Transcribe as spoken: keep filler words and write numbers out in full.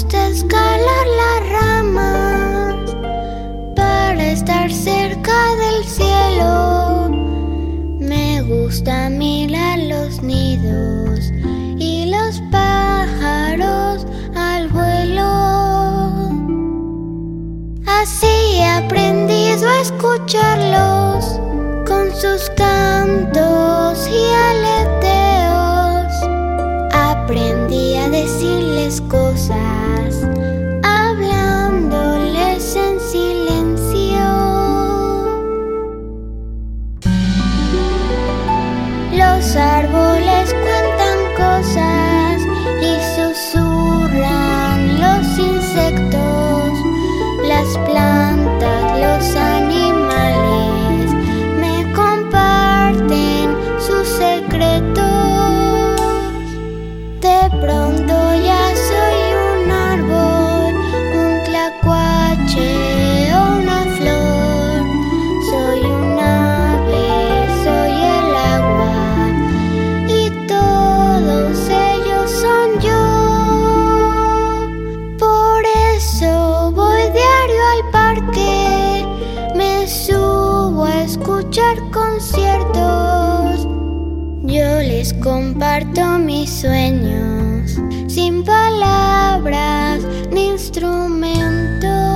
gusta escalar las ramas para estar cerca del cielo. Me gusta mirar los nidos y los pájaros al vuelo. Así he aprendido a escucharlos con sus cantos y aleteos. Aprendí a decirles cosas, hablándoles en silencio. Los árboles cuentan cosas y susurran los insectos. Las plantas, los animales me comparten sus secretos. De pronto ya soy un árbol, un tlacuache o una flor. Soy un ave, soy el agua y todos ellos son yo. Por eso voy diario al parque, me subo a escuchar conciertos. Yo les comparto mis sueños sin palabras ni instrumentos.